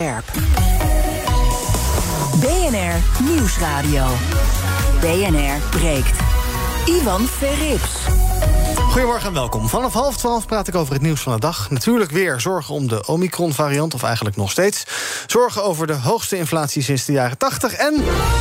BNR Nieuwsradio. BNR breekt. Ivan Verrips. Goedemorgen en welkom. Vanaf 11:30 praat ik over het nieuws van de dag. Natuurlijk weer zorgen om de Omicron-variant, of eigenlijk nog steeds. Zorgen over de hoogste inflatie sinds de jaren 80 en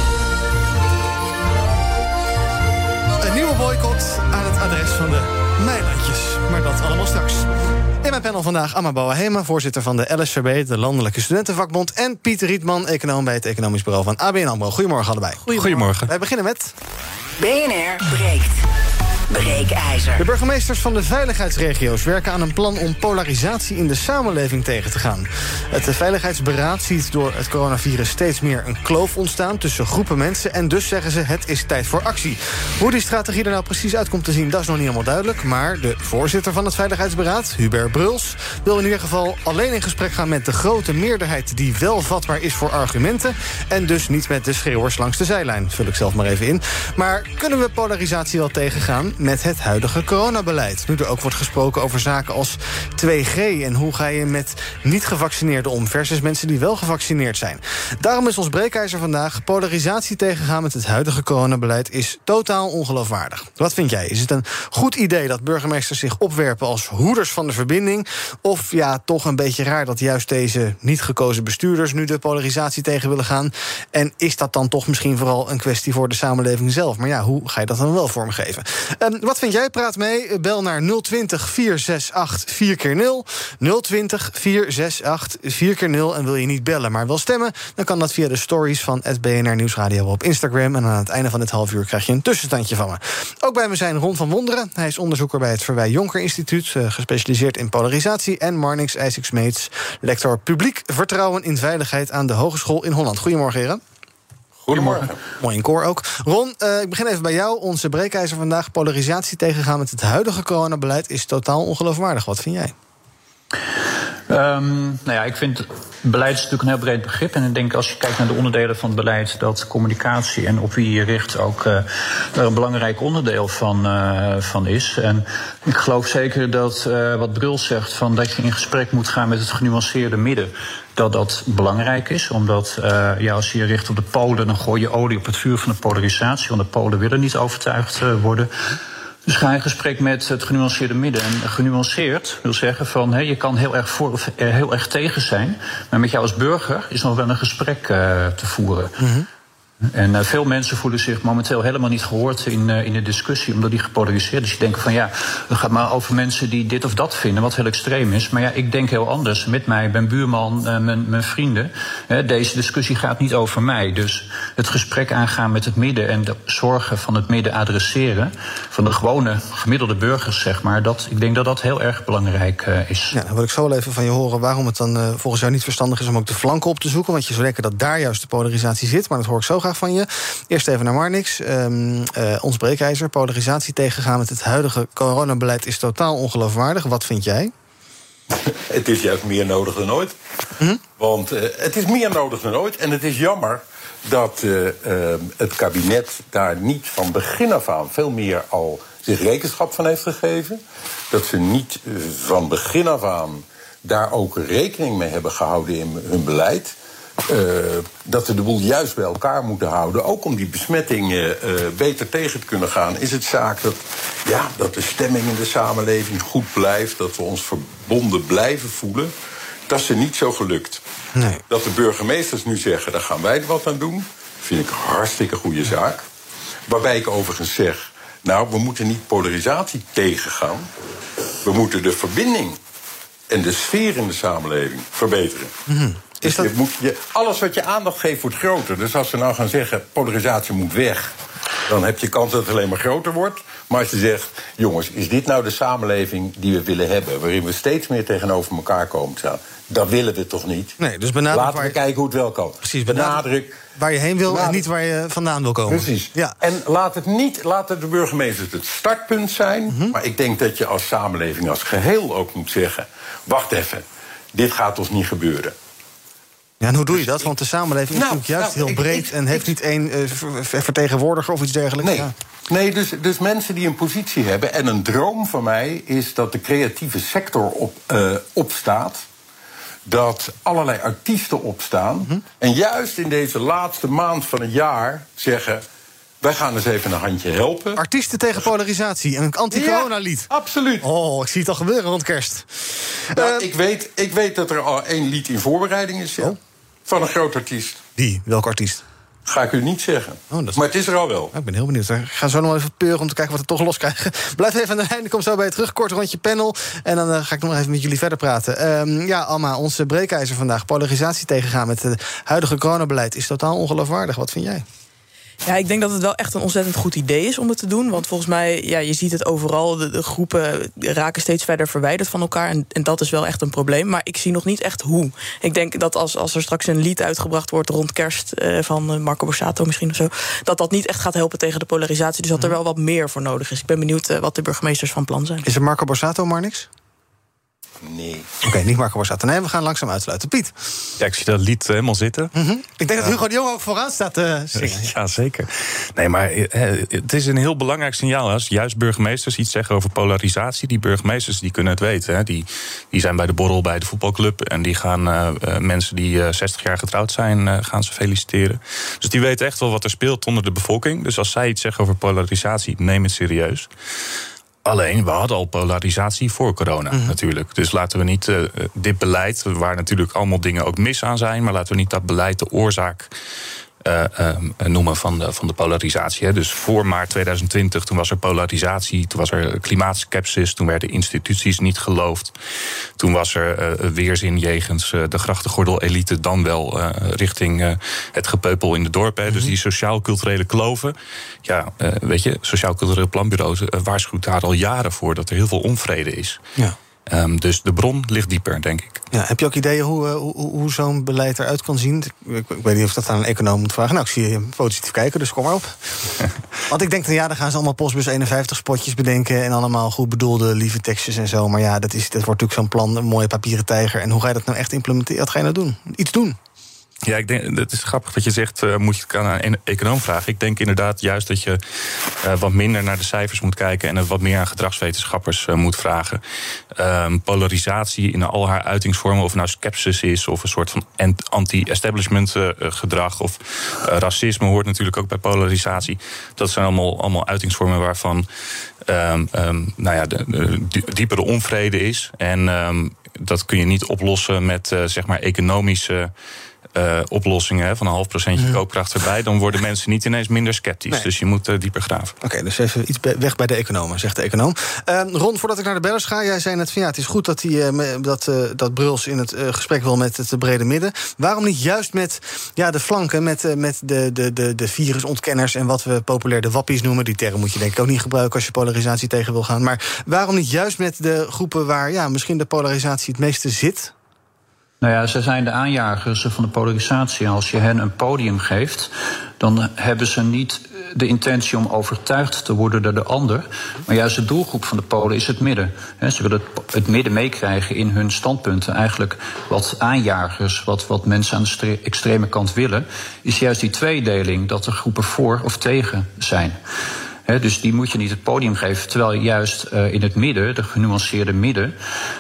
een nieuwe boycott aan het adres van de Meilandjes. Maar dat allemaal straks. In mijn panel vandaag Amma Bouahema, voorzitter van de LSVB, de Landelijke Studentenvakbond, en Pieter Rietman, econoom bij het Economisch Bureau van ABN AMRO. Goedemorgen allebei. Goedemorgen. Wij beginnen met BNR breekt. Breekijzer. De burgemeesters van de veiligheidsregio's werken aan een plan om polarisatie in de samenleving tegen te gaan. Het Veiligheidsberaad ziet door het coronavirus steeds meer een kloof ontstaan tussen groepen mensen, en dus zeggen ze het is tijd voor actie. Hoe die strategie er nou precies uit komt te zien, dat is nog niet helemaal duidelijk, maar de voorzitter van het Veiligheidsberaad, Hubert Bruls, wil in ieder geval alleen in gesprek gaan met de grote meerderheid die wel vatbaar is voor argumenten, en dus niet met de schreeuwers langs de zijlijn. Vul ik zelf maar even in. Maar kunnen we polarisatie wel tegengaan met het huidige coronabeleid? Nu er ook wordt gesproken over zaken als 2G... en hoe ga je met niet-gevaccineerden om versus mensen die wel gevaccineerd zijn. Daarom is ons breekijzer vandaag: polarisatie tegengaan met het huidige coronabeleid is totaal ongeloofwaardig. Wat vind jij? Is het een goed idee dat burgemeesters zich opwerpen als hoeders van de verbinding? Of ja, toch een beetje raar dat juist deze niet gekozen bestuurders nu de polarisatie tegen willen gaan? En is dat dan toch misschien vooral een kwestie voor de samenleving zelf? Maar ja, hoe ga je dat dan wel vormgeven? Wat vind jij? Praat mee. Bel naar 020 468 4x0. 020 468 4x0. En wil je niet bellen, maar wel stemmen, dan kan dat via de stories van @BNR Nieuwsradio op Instagram. En aan het einde van dit half uur krijg je een tussenstandje van me. Ook bij me zijn Ron van Wonderen. Hij is onderzoeker bij het Verwij Jonker Instituut, gespecialiseerd in polarisatie. En Marnix IJsselmeets, lector publiek vertrouwen in veiligheid aan de Hogeschool in Holland. Goedemorgen, heren. Goedemorgen. Mooi in koor ook. Ron, ik begin even bij jou. Onze breekijzer vandaag: polarisatie tegengaan met het huidige coronabeleid is totaal ongeloofwaardig. Wat vind jij? Ik vind beleid is natuurlijk een heel breed begrip. En ik denk, als je kijkt naar de onderdelen van het beleid, dat communicatie en op wie je richt ook er een belangrijk onderdeel van is. En ik geloof zeker dat wat Bruls zegt, van dat je in gesprek moet gaan met het genuanceerde midden, dat belangrijk is. Omdat als je je richt op de Polen, dan gooi je olie op het vuur van de polarisatie. Want de Polen willen niet overtuigd worden. Dus ga in gesprek met het genuanceerde midden. En genuanceerd wil zeggen van je kan heel erg voor of heel erg tegen zijn, maar met jou als burger is nog wel een gesprek te voeren. Mm-hmm. En veel mensen voelen zich momenteel helemaal niet gehoord in de discussie, omdat die gepolariseerd is. Dus je denkt van het gaat maar over mensen die dit of dat vinden, wat heel extreem is. Maar ik denk heel anders. Met mij, mijn buurman, mijn vrienden. Deze discussie gaat niet over mij. Dus het gesprek aangaan met het midden en de zorgen van het midden adresseren, van de gewone gemiddelde burgers, zeg maar, ik denk dat dat heel erg belangrijk is. Ja, dan wil ik zo wel even van je horen waarom het dan volgens jou niet verstandig is om ook de flanken op te zoeken. Want je zou denken dat daar juist de polarisatie zit, maar dat hoor ik zo graag van je. Eerst even naar Marnix. Ons breekijzer: polarisatie tegengaan met het huidige coronabeleid is totaal ongeloofwaardig. Wat vind jij? Het is juist meer nodig dan ooit. Mm-hmm. Want het is meer nodig dan ooit. En het is jammer dat het kabinet daar niet van begin af aan veel meer al zich rekenschap van heeft gegeven. Dat ze niet van begin af aan daar ook rekening mee hebben gehouden in hun beleid. Dat we de boel juist bij elkaar moeten houden. Ook om die besmettingen beter tegen te kunnen gaan, is het zaak dat de stemming in de samenleving goed blijft, dat we ons verbonden blijven voelen. Dat is er niet zo gelukt. Nee. Dat de burgemeesters nu zeggen, daar gaan wij er wat aan doen, vind ik een hartstikke goede zaak. Waarbij ik overigens zeg, we moeten niet polarisatie tegengaan. We moeten de verbinding en de sfeer in de samenleving verbeteren. Mm-hmm. Dus alles wat je aandacht geeft wordt groter. Dus als we nou gaan zeggen, polarisatie moet weg, dan heb je kans dat het alleen maar groter wordt. Maar als je zegt, jongens, is dit nou de samenleving die we willen hebben, waarin we steeds meer tegenover elkaar komen te staan? Dat willen we toch niet? Nee, dus laten we kijken hoe het wel kan. Precies, benadruk waar je heen wil en niet waar je vandaan wil komen. Precies. Ja. En laat de burgemeesters het startpunt zijn. Mm-hmm. Maar ik denk dat je als samenleving als geheel ook moet zeggen, wacht even, dit gaat ons niet gebeuren. Ja, en hoe doe je dat? Want de samenleving is natuurlijk juist heel breed en heeft niet één vertegenwoordiger of iets dergelijks. Nee, nee, dus mensen die een positie hebben. En een droom van mij is dat de creatieve sector opstaat. dat allerlei artiesten opstaan en juist in deze laatste maand van het jaar zeggen: wij gaan eens even een handje helpen. Artiesten tegen polarisatie, een anti-corona-lied. Ja, absoluut. Oh, ik zie het al gebeuren rond kerst. Nou, ik weet dat er al 1 lied in voorbereiding is. Ja. Oh. Van een groot artiest. Wie? Welke artiest? Ga ik u niet zeggen. Maar het is er al wel. Ik ben heel benieuwd. Ik ga zo nog even peuren om te kijken wat we toch los krijgen. Blijf even aan de lijn, ik kom zo bij je terug. Kort rondje panel. En dan ga ik nog even met jullie verder praten. Alma, onze breekijzer vandaag. Polarisatie tegengaan met het huidige coronabeleid is totaal ongeloofwaardig. Wat vind jij? Ja, ik denk dat het wel echt een ontzettend goed idee is om het te doen. Want volgens mij, je ziet het overal. De groepen raken steeds verder verwijderd van elkaar. En dat is wel echt een probleem. Maar ik zie nog niet echt hoe. Ik denk dat als er straks een lied uitgebracht wordt rond kerst van Marco Borsato misschien of zo, dat niet echt gaat helpen tegen de polarisatie. Dus dat er wel wat meer voor nodig is. Ik ben benieuwd wat de burgemeesters van plan zijn. Is er Marco Borsato maar niks? Nee. Oké, niet Marco Borsato. Nee, we gaan langzaam uitsluiten. Piet? Ja, ik zie dat lied helemaal zitten. Ik denk dat Hugo de Jong ook vooraan staat te zingen. Ja, zeker. Nee, maar het is een heel belangrijk signaal. Als juist burgemeesters iets zeggen over polarisatie, die burgemeesters die kunnen het weten. Hè. Die zijn bij de borrel bij de voetbalclub en die gaan mensen die 60 jaar getrouwd zijn, gaan ze feliciteren. Dus die weten echt wel wat er speelt onder de bevolking. Dus als zij iets zeggen over polarisatie, neem het serieus. Alleen, we hadden al polarisatie voor corona natuurlijk. Dus laten we niet dit beleid, waar natuurlijk allemaal dingen ook mis aan zijn, maar laten we niet dat beleid de oorzaak noemen van de polarisatie. Hè. Dus voor maart 2020, toen was er polarisatie, toen was er klimaatskepsis, toen werden instituties niet geloofd. Toen was er weerzin jegens de grachtengordel-elite, dan wel richting het gepeupel in de dorpen. Dus die sociaal-culturele kloven. Ja, weet je, Sociaal-Cultureel Planbureau waarschuwt daar al jaren voor dat er heel veel onvrede is. Ja. Dus de bron ligt dieper, denk ik. Ja, heb je ook ideeën hoe zo'n beleid eruit kan zien? Ik weet niet of dat aan een econoom moet vragen. Nou, ik zie je positief kijken, dus kom maar op. Want ik denk, dan gaan ze allemaal Postbus 51 spotjes bedenken en allemaal goed bedoelde lieve tekstjes en zo. Maar ja, dat wordt natuurlijk zo'n plan, een mooie papieren tijger. En hoe ga je dat nou echt implementeren? Wat ga je nou doen? Iets doen? Ja, ik denk, het is grappig dat je zegt, moet je het aan een econoom vragen. Ik denk inderdaad juist dat je wat minder naar de cijfers moet kijken en het wat meer aan gedragswetenschappers moet vragen. Polarisatie in al haar uitingsvormen, of het nou skepsis is of een soort van anti-establishment gedrag of racisme hoort natuurlijk ook bij polarisatie. Dat zijn allemaal uitingsvormen waarvan de diepere onvrede is. En dat kun je niet oplossen met zeg maar economische oplossingen van 0,5% koopkracht erbij, dan worden mensen niet ineens minder sceptisch. Nee. Dus je moet dieper graven. Oké, dus even iets weg bij de economen, zegt de econoom. Ron, voordat ik naar de bellers ga, jij zei net van het is goed dat Bruls in het gesprek wil met het brede midden. Waarom niet juist met de flanken, met de virusontkenners en wat we populair de wappies noemen? Die term moet je denk ik ook niet gebruiken als je polarisatie tegen wil gaan. Maar waarom niet juist met de groepen waar misschien de polarisatie het meeste zit? Nou ja, ze zijn de aanjagers van de polarisatie. Als je hen een podium geeft, dan hebben ze niet de intentie om overtuigd te worden door de ander. Maar juist de doelgroep van de Polen is het midden. Ze willen het midden meekrijgen in hun standpunten. Eigenlijk wat aanjagers, wat mensen aan de extreme kant willen, is juist die tweedeling, dat er groepen voor of tegen zijn. Dus die moet je niet het podium geven. Terwijl juist in het midden, de genuanceerde midden,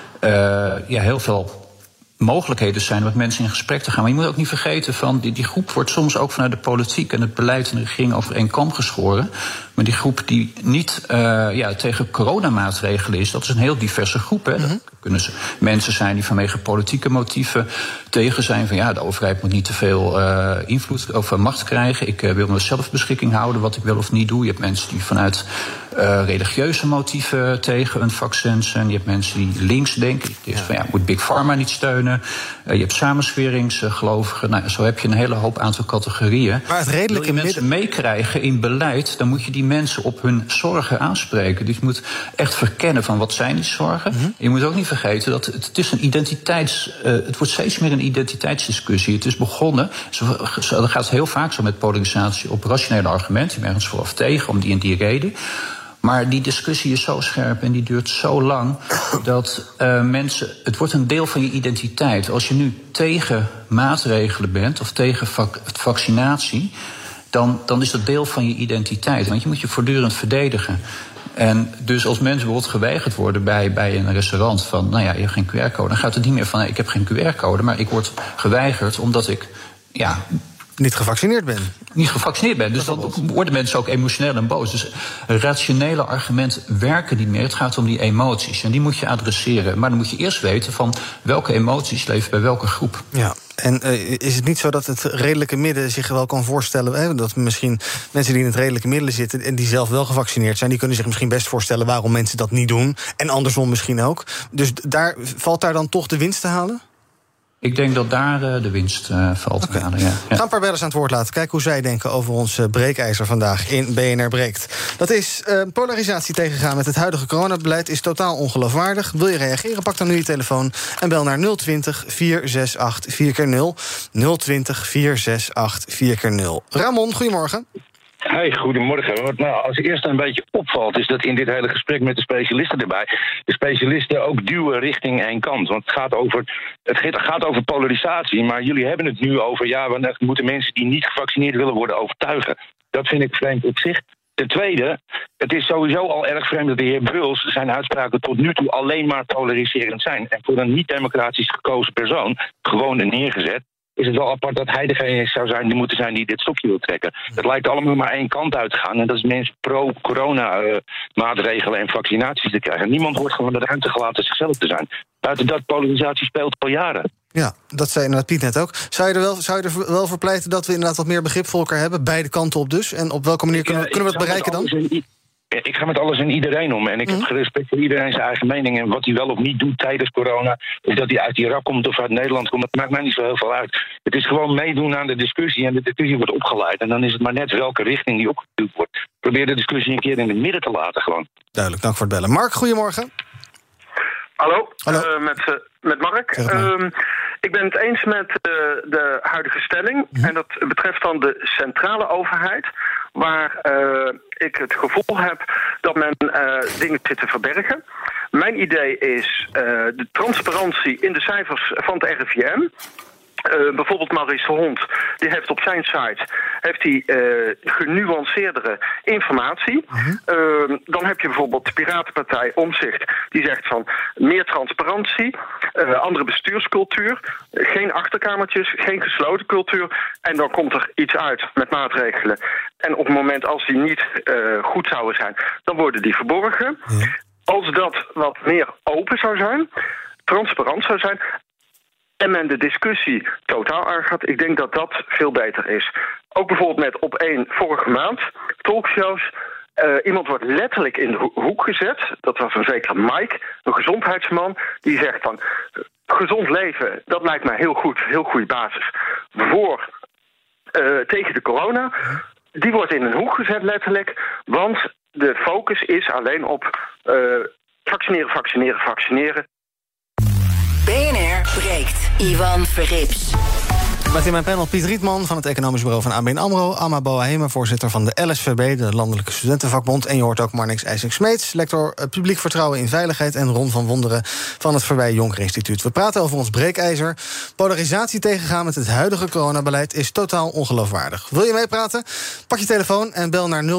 heel veel mogelijkheden zijn om met mensen in gesprek te gaan. Maar je moet ook niet vergeten, van die groep wordt soms ook vanuit de politiek en het beleid en de regering over één kam geschoren. Maar die groep die niet tegen coronamaatregelen is, dat is een heel diverse groep. Hè. Dat kunnen mensen zijn die vanwege politieke motieven tegen zijn van de overheid moet niet te veel invloed of macht krijgen. Ik wil me zelfbeschikking houden wat ik wil of niet doe. Je hebt mensen die vanuit religieuze motieven tegen een vaccin zijn. Je hebt mensen die links denken. Die van moet Big Pharma niet steunen. Je hebt samensweringsgelovigen. Nou, zo heb je een hele hoop aantal categorieën. Maar het redelijke wil je mensen meekrijgen in beleid, dan moet je die mensen op hun zorgen aanspreken. Dus je moet echt verkennen van wat zijn die zorgen. Je moet ook niet vergeten dat het is een het wordt steeds meer een identiteitsdiscussie. Het is begonnen, dat gaat heel vaak zo met polarisatie op rationele argumenten. Je bent ergens voor of tegen, om die en die reden. Maar die discussie is zo scherp en die duurt zo lang dat het wordt een deel van je identiteit. Als je nu tegen maatregelen bent of tegen vaccinatie, dan is dat deel van je identiteit. Want je moet je voortdurend verdedigen. En dus als mensen bijvoorbeeld geweigerd worden bij een restaurant van, nou ja, je hebt geen QR-code, dan gaat het niet meer van, ik heb geen QR-code, maar ik word geweigerd omdat ik, niet gevaccineerd ben. Dus dan worden mensen ook emotioneel en boos. Dus rationele argumenten werken niet meer. Het gaat om die emoties. En die moet je adresseren. Maar dan moet je eerst weten van welke emoties leven bij welke groep. Ja. En is het niet zo dat het redelijke midden zich wel kan voorstellen, dat misschien mensen die in het redelijke midden zitten en die zelf wel gevaccineerd zijn, die kunnen zich misschien best voorstellen waarom mensen dat niet doen. En andersom misschien ook. Dus valt daar dan toch de winst te halen? Ik denk dat daar de winst valt te halen, ja. Ga een paar bellers aan het woord laten. Kijk hoe zij denken over ons breekijzer vandaag in BNR Breekt. Dat is polarisatie tegengaan met het huidige coronabeleid is totaal ongeloofwaardig. Wil je reageren? Pak dan nu je telefoon en bel naar 020 468 4x0. 020 468 4x0. Ramon, goedemorgen. Hey, goedemorgen. Wat nou als eerste een beetje opvalt is dat in dit hele gesprek met de specialisten erbij, de specialisten ook duwen richting één kant. Want het gaat over polarisatie, maar jullie hebben het nu over, we moeten mensen die niet gevaccineerd willen worden overtuigen. Dat vind ik vreemd op zich. Ten tweede, het is sowieso al erg vreemd dat de heer Bruls zijn uitspraken tot nu toe alleen maar polariserend zijn. En voor een niet-democratisch gekozen persoon gewoon neergezet. Is het wel apart dat hij degene zou zijn die moeten zijn die dit stokje wil trekken. Het lijkt allemaal maar één kant uit te gaan. En dat is mensen pro-corona-maatregelen en vaccinaties te krijgen. Niemand wordt gewoon de ruimte gelaten zichzelf te zijn. Buiten dat, polarisatie speelt al jaren. Ja, dat zei inderdaad Piet net ook. Zou je er wel voor pleiten dat we inderdaad wat meer begrip voor elkaar hebben? Beide kanten op dus. En op welke manier kunnen we het bereiken dan? Ik ga met alles en iedereen om. En ik heb respect voor iedereen zijn eigen mening. En wat hij wel of niet doet tijdens corona. Of dat hij uit Irak komt of uit Nederland komt. Dat maakt mij niet zo heel veel uit. Het is gewoon meedoen aan de discussie. En de discussie wordt opgeleid. En dan is het maar net welke richting die opgeduwd wordt. Probeer de discussie een keer in het midden te laten gewoon. Duidelijk, dank voor het bellen. Mark, goedemorgen. Hallo. Met Mark. Ik ben het eens met de huidige stelling. En dat betreft dan de centrale overheid. Waar ik het gevoel heb dat men dingen zit te verbergen. Mijn idee is de transparantie in de cijfers van het RIVM. Bijvoorbeeld Maurice de Hond, die heeft op zijn site genuanceerdere informatie. Dan heb je bijvoorbeeld de Piratenpartij Omtzigt, die zegt van meer transparantie, andere bestuurscultuur, geen achterkamertjes, geen gesloten cultuur. En dan komt er iets uit met maatregelen. En op het moment als die niet goed zouden zijn, dan worden die verborgen. Als dat wat meer open zou zijn, transparant zou zijn, en men de discussie totaal aangaat, ik denk dat dat veel beter is. Ook bijvoorbeeld met Op1 vorige maand, talkshows. Iemand wordt letterlijk in de hoek gezet. Dat was een zeker Mike, een gezondheidsman. Die zegt van, gezond leven, dat lijkt mij heel goede basis tegen de corona. Die wordt in een hoek gezet letterlijk. Want de focus is alleen op vaccineren. BNR breekt. Ivan Verrips. Met in mijn panel Piet Rietman van het Economisch Bureau van ABN AMRO... Amma Boahema, voorzitter van de LSVB, de Landelijke Studentenvakbond... en je hoort ook Marnix IJsink-Smeets, lector Publiek Vertrouwen in Veiligheid... en Ron van Wonderen van het Verwij Jonker Instituut. We praten over ons breekijzer. Polarisatie tegengaan met het huidige coronabeleid is totaal ongeloofwaardig. Wil je meepraten? Pak je telefoon en bel naar 020-468-4x0...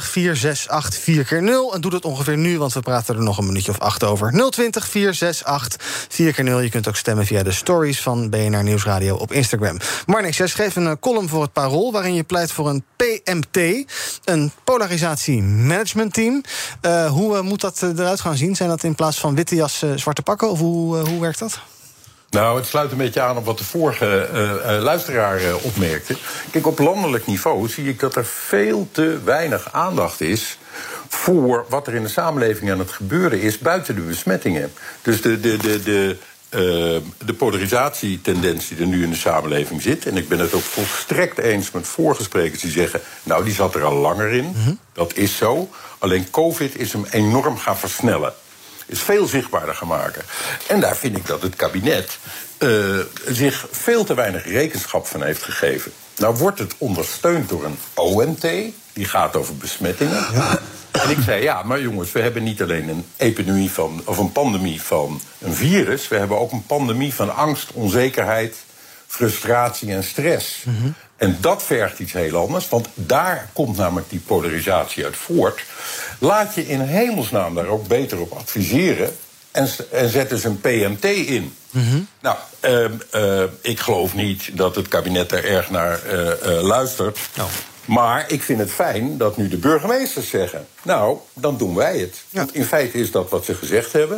en doe dat ongeveer nu, want we praten er nog een minuutje of 8 over. 020-468-4x0. Je kunt ook stemmen via de stories van BNR Nieuwsradio op Instagram. Marnix, jij schreef een column voor het Parool... waarin je pleit voor een PMT, een polarisatiemanagementteam. Hoe moet dat eruit gaan zien? Zijn dat in plaats van witte jas zwarte pakken? Of hoe werkt dat? Nou, het sluit een beetje aan op wat de vorige luisteraar opmerkte. Kijk, op landelijk niveau zie ik dat er veel te weinig aandacht is voor wat er in de samenleving aan het gebeuren is buiten de besmettingen. Dus de polarisatietendentie die er nu in de samenleving zit... en ik ben het ook volstrekt eens met vorige sprekers die zeggen... nou, die zat er al langer in, dat is zo. Alleen COVID is hem enorm gaan versnellen. Is veel zichtbaarder gaan maken. En daar vind ik dat het kabinet zich veel te weinig rekenschap van heeft gegeven. Nou wordt het ondersteund door een OMT, die gaat over besmettingen... Ja. En ik zei, ja, maar jongens, we hebben niet alleen een epidemie of een pandemie van een virus... we hebben ook een pandemie van angst, onzekerheid, frustratie en stress. Mm-hmm. En dat vergt iets heel anders, want daar komt namelijk die polarisatie uit voort. Laat je in hemelsnaam daar ook beter op adviseren en zet dus een PMT in. Mm-hmm. Nou, ik geloof niet dat het kabinet er erg naar luistert. Oh. Maar ik vind het fijn dat nu de burgemeesters zeggen, nou, dan doen wij het. Ja. Want in feite is dat wat ze gezegd hebben.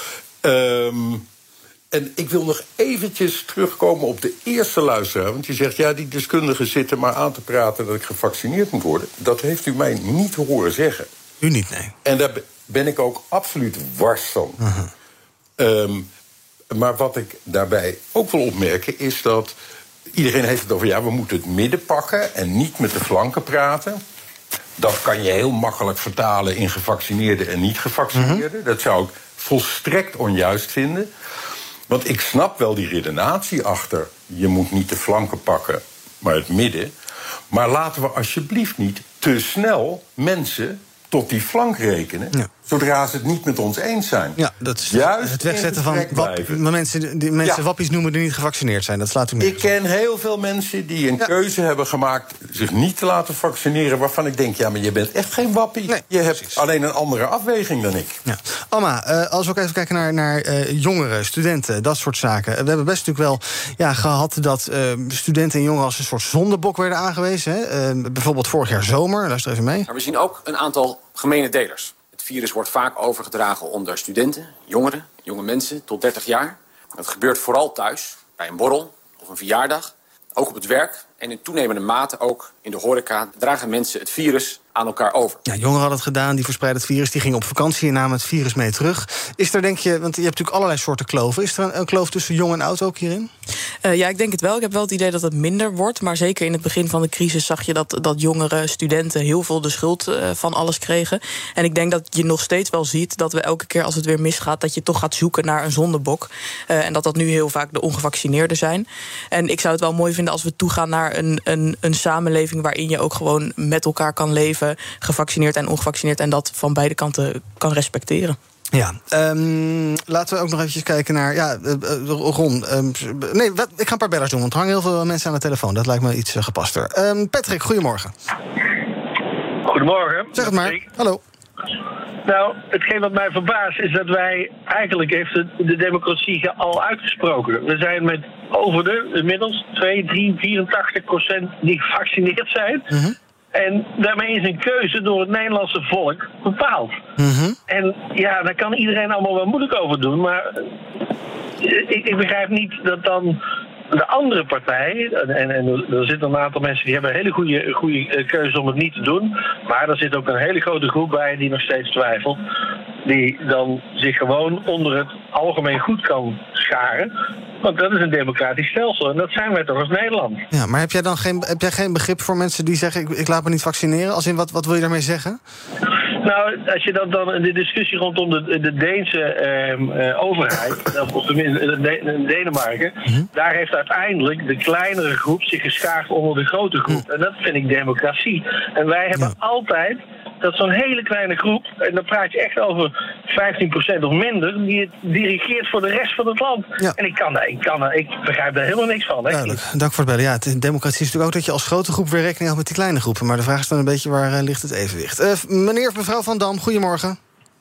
En ik wil nog eventjes terugkomen op de eerste luisteraar. Want je zegt, ja, die deskundigen zitten maar aan te praten dat ik gevaccineerd moet worden. Dat heeft u mij niet horen zeggen. U niet, nee. En daar ben ik ook absoluut wars van. Uh-huh. Maar wat ik daarbij ook wil opmerken is dat iedereen heeft het over, ja, we moeten het midden pakken en niet met de flanken praten. Dat kan je heel makkelijk vertalen in gevaccineerden en niet gevaccineerden. Uh-huh. Dat zou ik volstrekt onjuist vinden. Want ik snap wel die redenatie achter, je moet niet de flanken pakken, maar het midden. Maar laten we alsjeblieft niet te snel mensen tot die flank rekenen, zodra ze het niet met ons eens zijn. Ja, dat is juist het wegzetten van mensen wappies noemen die niet gevaccineerd zijn. Dat slaat u mee. Ik ken heel veel mensen die een keuze hebben gemaakt zich niet te laten vaccineren, waarvan ik denk, ja, maar je bent echt geen wappie. Nee, je hebt alleen een andere afweging dan ik. Ja. Alma, als we ook even kijken naar jongeren, studenten, dat soort zaken. We hebben best natuurlijk wel gehad dat studenten en jongeren als een soort zondebok werden aangewezen. Hè? Bijvoorbeeld vorig jaar zomer, luister even mee. Maar we zien ook een aantal gemene delers. Het virus wordt vaak overgedragen onder studenten, jongeren, jonge mensen tot 30 jaar. Dat gebeurt vooral thuis, bij een borrel of een verjaardag. Ook op het werk en in toenemende mate ook in de horeca dragen mensen het virus aan elkaar over. Ja, jongeren hadden het gedaan, die verspreidden het virus, die gingen op vakantie en namen het virus mee terug. Is er, denk je, want je hebt natuurlijk allerlei soorten kloven, is er een kloof tussen jong en oud ook hierin? Ja, ik denk het wel. Ik heb wel het idee dat het minder wordt. Maar zeker in het begin van de crisis zag je dat jongere studenten heel veel de schuld van alles kregen. En ik denk dat je nog steeds wel ziet dat we elke keer als het weer misgaat, dat je toch gaat zoeken naar een zondebok. En dat nu heel vaak de ongevaccineerden zijn. En ik zou het wel mooi vinden als we toegaan naar een samenleving waarin je ook gewoon met elkaar kan leven, gevaccineerd en ongevaccineerd, en dat van beide kanten kan respecteren. Ja, laten we ook nog eventjes kijken naar Ron. Ik ga een paar bellers doen, want er hangen heel veel mensen aan de telefoon. Dat lijkt me iets gepaster. Patrick, goedemorgen. Goedemorgen. Zeg het maar. Hallo. Nou, hetgeen wat mij verbaast is dat wij eigenlijk heeft de democratie al uitgesproken. We zijn met inmiddels 84% die gevaccineerd zijn. Mm-hmm. En daarmee is een keuze door het Nederlandse volk bepaald. Mm-hmm. En ja, daar kan iedereen allemaal wel moeilijk over doen. Maar ik begrijp niet dat dan de andere partij, en er zitten een aantal mensen die hebben een hele goede keuze om het niet te doen. Maar er zit ook een hele grote groep bij die nog steeds twijfelt. Die dan zich gewoon onder het algemeen goed kan scharen. Want dat is een democratisch stelsel. En dat zijn wij toch als Nederland. Ja, maar heb jij geen begrip voor mensen die zeggen, ik laat me niet vaccineren? Als in, wat wil je daarmee zeggen? Nou, als je dan de discussie rondom de Deense overheid, of tenminste Denemarken, daar heeft uiteindelijk de kleinere groep zich geschaard onder de grote groep. En dat vind ik democratie. En wij hebben altijd dat zo'n hele kleine groep, en dan praat je echt over 15% of minder, die het dirigeert voor de rest van het land. Ja. En ik begrijp daar helemaal niks van. Duidelijk. Dank voor het bellen. Ja, democratie is natuurlijk ook dat je als grote groep weer rekening houdt met die kleine groepen. Maar de vraag is dan een beetje, waar ligt het evenwicht? Meneer of mevrouw Van Dam, goedemorgen.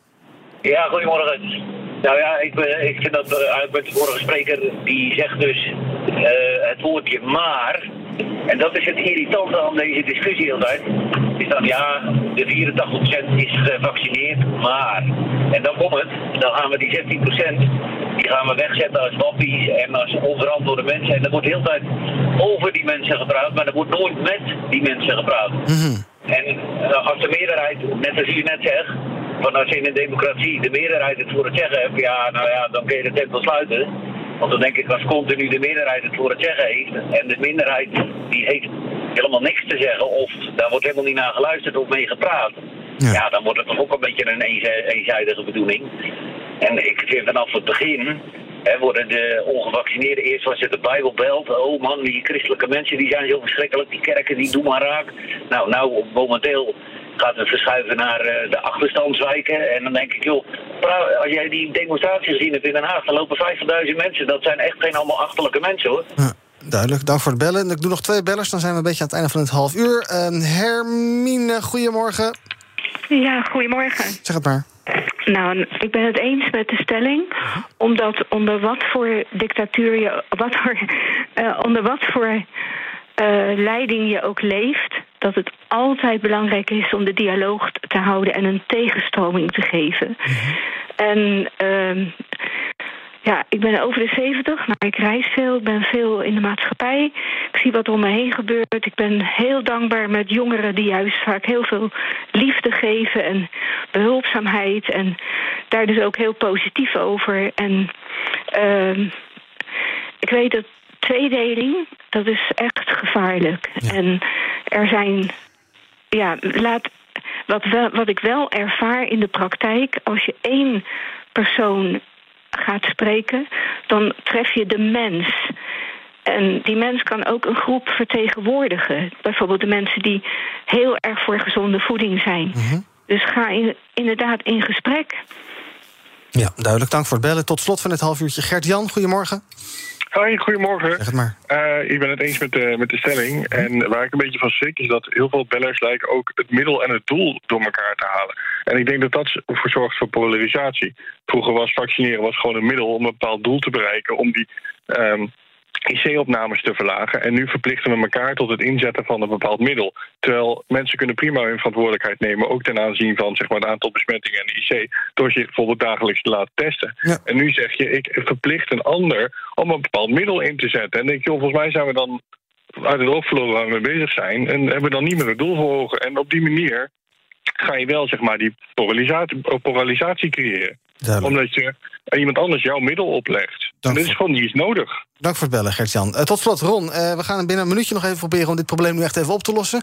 Ja, goedemorgen. Nou ja, ik vind dat met de vorige spreker, die zegt dus het woordje maar. En dat is het irritante aan deze discussie altijd. Is dan de 84% is gevaccineerd, maar. En dan komt het, dan gaan we die 16%, die gaan we wegzetten als wappies en als onverantwoorde mensen. En er wordt heel de tijd over die mensen gepraat, maar er wordt nooit met die mensen gepraat. Mm-hmm. En als de meerderheid, net als u net zegt, van als je in een democratie de meerderheid het voor het zeggen hebt, dan kun je de tempel sluiten. Want dan denk ik, als continu de meerderheid het voor het zeggen heeft en de minderheid die heeft helemaal niks te zeggen of daar wordt helemaal niet naar geluisterd of mee gepraat, dan wordt het toch ook een beetje een eenzijdige bedoeling. En ik vind vanaf het begin worden de ongevaccineerden eerst als je de Bijbel belt. Oh man, die christelijke mensen die zijn zo verschrikkelijk, die kerken die doen maar raak. Nou momenteel gaat het verschuiven naar de achterstandswijken. En dan denk ik, joh, als jij die demonstratie gezien hebt in Den Haag, dan lopen 50.000 mensen. Dat zijn echt geen allemaal achterlijke mensen, hoor. Duidelijk, dank voor het bellen. Ik doe nog 2 bellers, dan zijn we een beetje aan het einde van het half uur. Hermine, goedemorgen. Ja, goedemorgen. Zeg het maar. Nou, ik ben het eens met de stelling. Omdat onder wat voor dictatuur je... onder wat voor leiding je ook leeft... dat het altijd belangrijk is om de dialoog te houden... en een tegenstroming te geven. En... ik ben over de 70, maar ik reis veel, ik ben veel in de maatschappij. Ik zie wat om me heen gebeurt. Ik ben heel dankbaar met jongeren die juist vaak heel veel liefde geven en behulpzaamheid. En daar dus ook heel positief over. En ik weet dat tweedeling, dat is echt gevaarlijk. Ja. En er zijn, wat ik wel ervaar in de praktijk, als je 1 persoon gaat spreken, dan tref je de mens. En die mens kan ook een groep vertegenwoordigen. Bijvoorbeeld de mensen die heel erg voor gezonde voeding zijn. Dus ga inderdaad in gesprek. Ja, duidelijk. Dank voor het bellen. Tot slot van het half uurtje. Gert-Jan, goedemorgen. Hoi, goedemorgen. Zeg het maar. Ik ben het eens met de stelling. En waar ik een beetje van schrik is dat heel veel bellers lijken ook het middel en het doel door elkaar te halen. En ik denk dat dat ervoor zorgt voor polarisatie. Vroeger was vaccineren gewoon een middel om een bepaald doel te bereiken, om die IC-opnames te verlagen. En nu verplichten we elkaar tot het inzetten van een bepaald middel. Terwijl mensen kunnen prima hun verantwoordelijkheid nemen, ook ten aanzien van het aantal besmettingen en de IC, door zich bijvoorbeeld dagelijks te laten testen. Ja. En nu zeg je, ik verplicht een ander om een bepaald middel in te zetten. En denk je, volgens mij zijn we dan uit het oog verloren waar we mee bezig zijn en hebben we dan niet meer het doel voor ogen. En op die manier ga je wel die polarisatie creëren. Duidelijk. Omdat je iemand anders jouw middel oplegt. En dit is gewoon niet eens nodig. Dank voor het bellen, Gert-Jan. Tot slot, Ron, we gaan binnen een minuutje nog even proberen om dit probleem nu echt even op te lossen.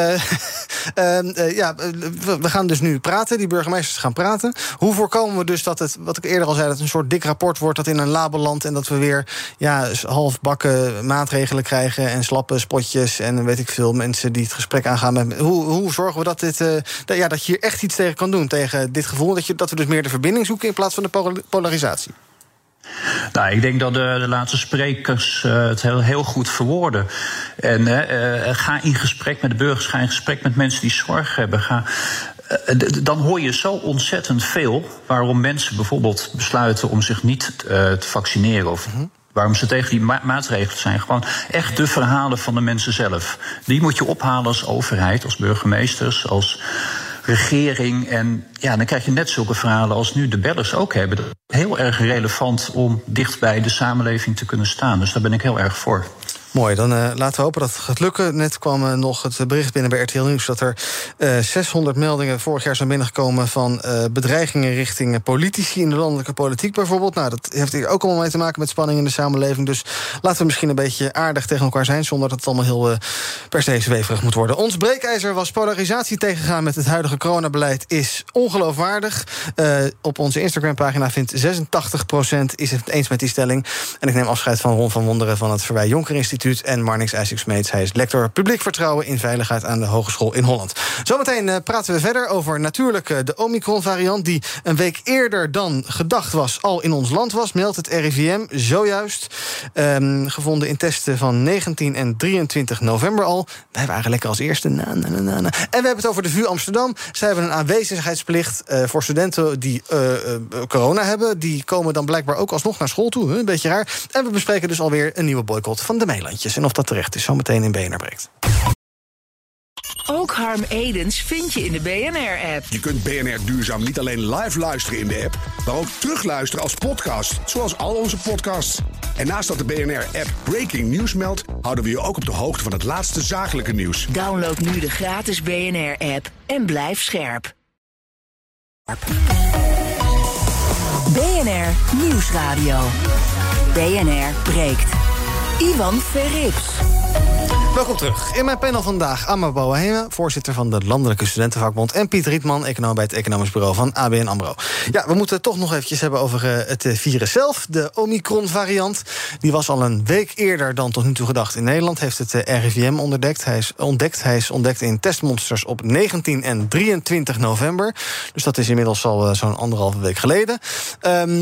We gaan dus nu praten, die burgemeesters gaan praten. Hoe voorkomen we dus dat het, wat ik eerder al zei, dat het een soort dik rapport wordt dat in een labo landt en dat we weer halfbakken maatregelen krijgen en slappe spotjes en weet ik veel, mensen die het gesprek aangaan met... Hoe zorgen we dat dat je hier echt iets tegen kan doen, tegen dit gevoel, dat we dus meer de verbinding zoeken in plaats van de polarisatie? Nou, ik denk dat de laatste sprekers het heel goed verwoorden. En ga in gesprek met de burgers, ga in gesprek met mensen die zorg hebben. Dan hoor je zo ontzettend veel waarom mensen bijvoorbeeld besluiten om zich niet te vaccineren of waarom ze tegen die maatregelen zijn. Gewoon echt de verhalen van de mensen zelf. Die moet je ophalen als overheid, als burgemeesters, als regering. En dan krijg je net zulke verhalen als nu de bellers ook hebben. Dat is heel erg relevant om dicht bij de samenleving te kunnen staan. Dus daar ben ik heel erg voor. Mooi, dan laten we hopen dat het gaat lukken. Net kwam nog het bericht binnen bij RTL Nieuws dat er 600 meldingen vorig jaar zijn binnengekomen van bedreigingen richting politici in de landelijke politiek bijvoorbeeld. Nou, dat heeft hier ook allemaal mee te maken met spanning in de samenleving. Dus laten we misschien een beetje aardig tegen elkaar zijn, zonder dat het allemaal heel per se zweverig moet worden. Ons breekijzer was polarisatie tegengaan met het huidige coronabeleid is ongeloofwaardig. Op onze Instagram-pagina vindt 86% is het eens met die stelling. En ik neem afscheid van Ron van Wonderen van het Verwij Jonker Instituut en Marnix IJsselmeets. Hij is lector publiek vertrouwen in veiligheid aan de Hogeschool in Holland. Zometeen praten we verder over natuurlijk de Omicron-variant die een week eerder dan gedacht was al in ons land was, meldt het RIVM zojuist. Gevonden in testen van 19 en 23 november al. Wij waren lekker als eerste. En we hebben het over de VU Amsterdam. Zij hebben een aanwezigheidsplicht voor studenten die corona hebben. Die komen dan blijkbaar ook alsnog naar school toe. Een beetje raar. En we bespreken dus alweer een nieuwe boycott van de Meilandjes. En of dat terecht is, zometeen in BNR Breekt. Ook Harm Edens vind je in de BNR-app. Je kunt BNR Duurzaam niet alleen live luisteren in de app, maar ook terugluisteren als podcast, zoals al onze podcasts. En naast dat de BNR-app Breaking News meldt, houden we je ook op de hoogte van het laatste zakelijke nieuws. Download nu de gratis BNR-app en blijf scherp. BNR Nieuwsradio. BNR Breekt. Ivan Verrips. Welkom terug. In mijn panel vandaag Amma Bouwahema, voorzitter van de Landelijke Studentenvakbond, en Piet Rietman, econoom bij het Economisch Bureau van ABN AMRO. Ja, we moeten het toch nog eventjes hebben over het virus zelf. De Omicron-variant. Die was al een week eerder dan tot nu toe gedacht in Nederland, heeft het RIVM ontdekt. Hij is ontdekt in testmonsters op 19 en 23 november. Dus dat is inmiddels al zo'n 1,5 week geleden.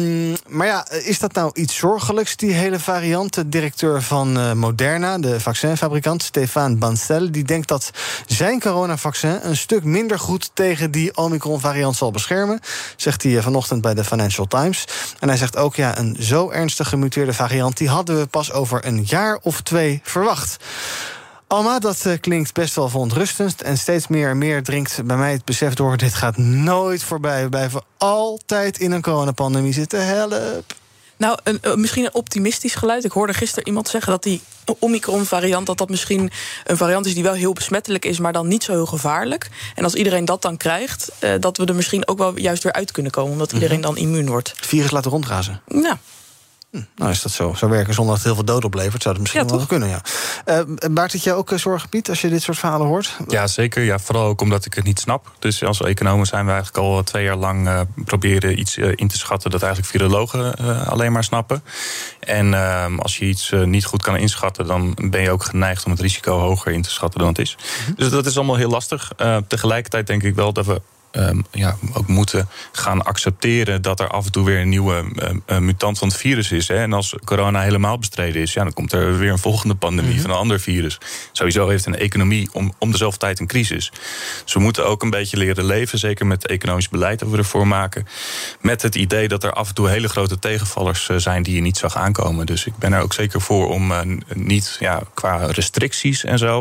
Maar ja, is dat nou iets zorgelijks, die hele variant? De directeur van Moderna, de vaccinfabrikant, Stéphane Bancel, die denkt dat zijn coronavaccin een stuk minder goed tegen die Omicron-variant zal beschermen, zegt hij vanochtend bij de Financial Times. En hij zegt ook, ja, een zo ernstig gemuteerde variant, die hadden we pas over een jaar of 2 verwacht. Alma, dat klinkt best wel verontrustend. En steeds meer en meer dringt bij mij het besef door, dit gaat nooit voorbij. We blijven altijd in een coronapandemie zitten. Help! Nou, misschien een optimistisch geluid. Ik hoorde gisteren iemand zeggen dat die Omicron-variant, dat misschien een variant is die wel heel besmettelijk is, maar dan niet zo heel gevaarlijk. En als iedereen dat dan krijgt, dat we er misschien ook wel juist weer uit kunnen komen, omdat iedereen dan immuun wordt. Het virus laten rondrazen. Ja. Nou, is dat zo werken zonder dat het heel veel dood oplevert, zou dat misschien wel kunnen, ja. Baart het jou ook zorgen, Piet, als je dit soort verhalen hoort? Ja, zeker. Ja, vooral ook omdat ik het niet snap. Dus als economen zijn we eigenlijk al 2 jaar lang proberen iets in te schatten dat eigenlijk virologen alleen maar snappen. En als je iets niet goed kan inschatten, dan ben je ook geneigd om het risico hoger in te schatten dan het is. Dus dat is allemaal heel lastig. Tegelijkertijd denk ik wel dat we ook moeten gaan accepteren dat er af en toe weer een nieuwe mutant van het virus is. Hè. En als corona helemaal bestreden is, dan komt er weer een volgende pandemie van een ander virus. Sowieso heeft een economie om dezelfde tijd een crisis. Dus we moeten ook een beetje leren leven, zeker met het economisch beleid dat we ervoor maken, met het idee dat er af en toe hele grote tegenvallers zijn die je niet zag aankomen. Dus ik ben er ook zeker voor om niet qua restricties en zo.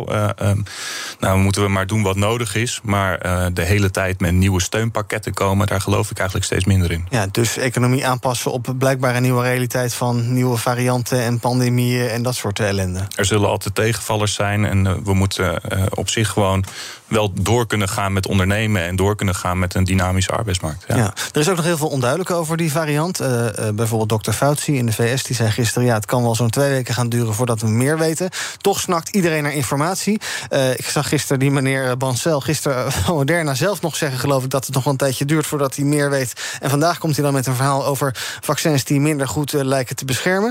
Moeten we maar doen wat nodig is, maar de hele tijd met nieuwe steunpakketten komen, daar geloof ik eigenlijk steeds minder in. Ja, dus economie aanpassen op blijkbaar een nieuwe realiteit van nieuwe varianten en pandemieën en dat soort ellende. Er zullen altijd tegenvallers zijn en we moeten op zich gewoon wel door kunnen gaan met ondernemen en door kunnen gaan met een dynamische arbeidsmarkt. Ja. Er is ook nog heel veel onduidelijk over die variant. Bijvoorbeeld Dr. Fauci in de VS, die zei gisteren, het kan wel zo'n 2 weken gaan duren voordat we meer weten. Toch snakt iedereen naar informatie. Ik zag gisteren die meneer Bancel, gisteren van Moderna zelf nog zeggen, geloof ik, dat het nog wel een tijdje duurt voordat hij meer weet. En vandaag komt hij dan met een verhaal over vaccins die minder goed lijken te beschermen.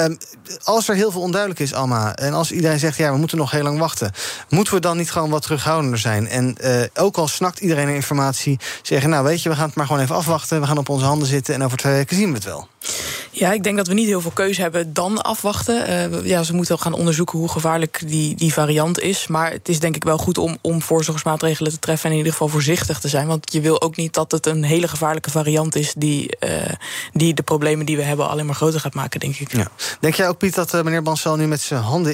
Als er heel veel onduidelijk is, Alma, en als iedereen zegt, we moeten nog heel lang wachten, moeten we dan niet gewoon wat terughoudender zijn? En ook al snakt iedereen naar informatie, zeggen, weet je, we gaan het maar gewoon even afwachten, we gaan op onze handen zitten en over 2 weken zien we het wel. Ja, ik denk dat we niet heel veel keuze hebben dan afwachten. Ze moeten ook gaan onderzoeken hoe gevaarlijk die variant is. Maar het is denk ik wel goed om voorzorgsmaatregelen te treffen en in ieder geval voorzichtig te zijn. Want je wil ook niet dat het een hele gevaarlijke variant is die de problemen die we hebben alleen maar groter gaat maken, denk ik. Ja. Denk jij ook, Piet, dat meneer Bancel nu met zijn handen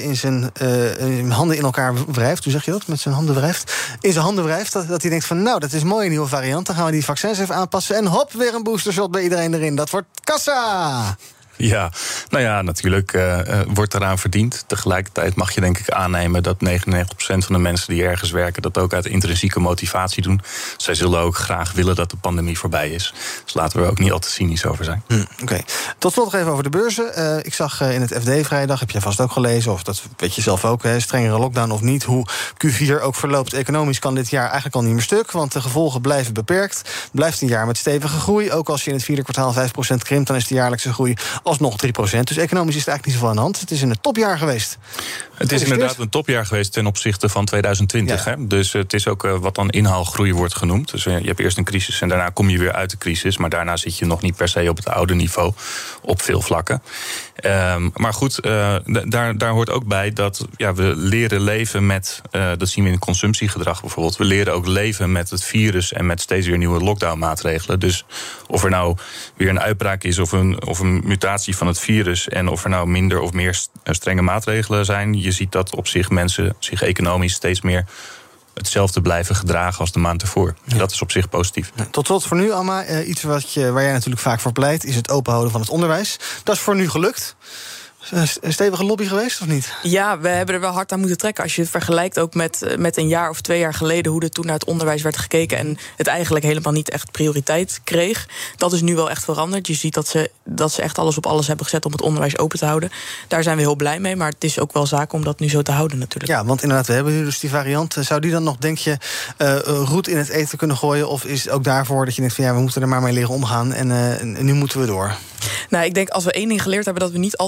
in elkaar wrijft? Hoe zeg je dat? Met zijn handen wrijft? In zijn handen wrijft, dat hij denkt van, dat is mooi, een nieuwe variant. Dan gaan we die vaccins even aanpassen en hop, weer een boostershot bij iedereen erin. Dat wordt kassa! Ja, natuurlijk wordt eraan verdiend. Tegelijkertijd mag je denk ik aannemen dat 99% van de mensen die ergens werken dat ook uit intrinsieke motivatie doen. Zij zullen ook graag willen dat de pandemie voorbij is. Dus laten we er ook niet al te cynisch over zijn. Oké. Tot slot nog even over de beurzen. Ik zag in het FD vrijdag, heb jij vast ook gelezen, of dat weet je zelf ook, strengere lockdown of niet, hoe Q4 ook verloopt. Economisch kan dit jaar eigenlijk al niet meer stuk, want de gevolgen blijven beperkt. Blijft een jaar met stevige groei. Ook als je in het 4e kwartaal 5% krimpt, dan is de jaarlijkse groei alsnog 3%. Dus economisch is het eigenlijk niet zoveel aan de hand. Het is een topjaar geweest. Het is inderdaad een topjaar geweest ten opzichte van 2020. Ja. Hè? Dus het is ook wat dan inhaalgroei wordt genoemd. Dus je hebt eerst een crisis en daarna kom je weer uit de crisis. Maar daarna zit je nog niet per se op het oude niveau op veel vlakken. Maar goed, daar hoort ook bij dat we leren leven met, dat zien we in het consumptiegedrag bijvoorbeeld. We leren ook leven met het virus en met steeds weer nieuwe lockdownmaatregelen. Dus of er nou weer een uitbraak is of een mutatie van het virus en of er nou minder of meer strenge maatregelen zijn, je ziet dat op zich mensen zich economisch steeds meer hetzelfde blijven gedragen als de maand ervoor. Ja. Dat is op zich positief. Tot slot voor nu, Alma, iets waar jij natuurlijk vaak voor pleit, is het openhouden van het onderwijs. Dat is voor nu gelukt. Een stevige lobby geweest, of niet? Ja, we hebben er wel hard aan moeten trekken. Als je het vergelijkt ook met een jaar of 2 jaar geleden, hoe er toen naar het onderwijs werd gekeken en het eigenlijk helemaal niet echt prioriteit kreeg. Dat is nu wel echt veranderd. Je ziet dat ze echt alles op alles hebben gezet om het onderwijs open te houden. Daar zijn we heel blij mee, maar het is ook wel zaak om dat nu zo te houden natuurlijk. Ja, want inderdaad, we hebben nu dus die variant. Zou die dan nog, denk je, roet in het eten kunnen gooien? Of is het ook daarvoor dat je denkt van we moeten er maar mee leren omgaan en nu moeten we door? Nou, ik denk als we 1 ding geleerd hebben, dat we niet al te veel voorspellen